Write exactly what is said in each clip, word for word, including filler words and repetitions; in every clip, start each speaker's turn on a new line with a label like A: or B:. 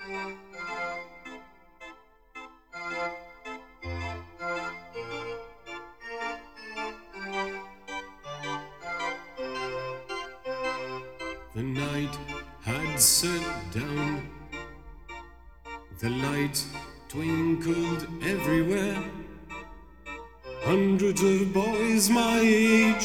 A: The night had set down, the light twinkled everywhere. Hundreds of boys my age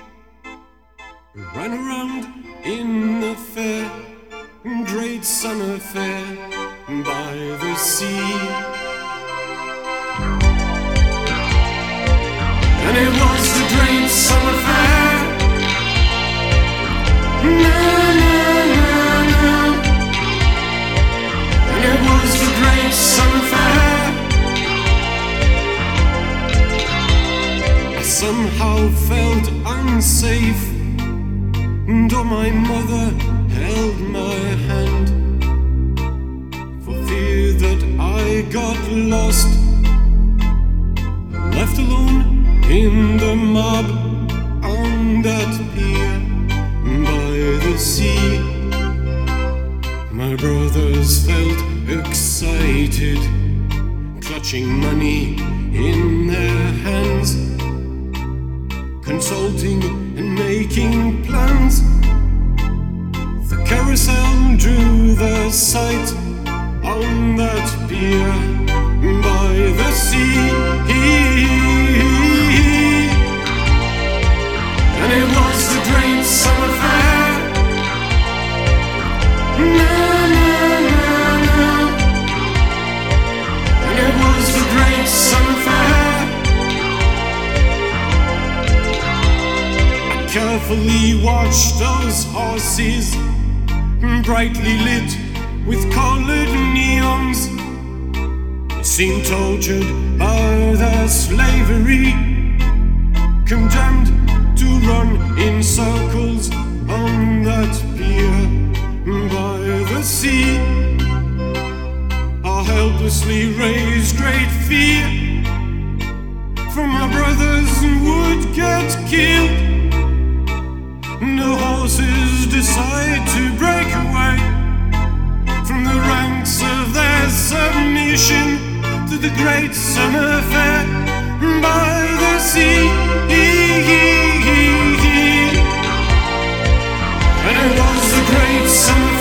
A: ran around in the fair, great summer fair by the sea. And it was the great summer fair. Na, na, na, na. And it was the great summer fair. I somehow felt unsafe, though my mother held my hand, for fear that I got lost, left alone in the mob on that pier by the sea. My brothers felt excited, clutching money in their hands, consulting and making plans. The carousel drew the sight on that pier by the sea. And it was the great summer fair. Na, na, na, na. And it was the great summer fair. I carefully watched those horses, brightly lit with colored neons, seemed tortured by their slavery, condemned to run in circles on that pier by the sea. I helplessly raised great fear, for my brothers would get killed. The horses decide to break away from the ranks of their submission to the great summer fair by the sea. And it was the great summer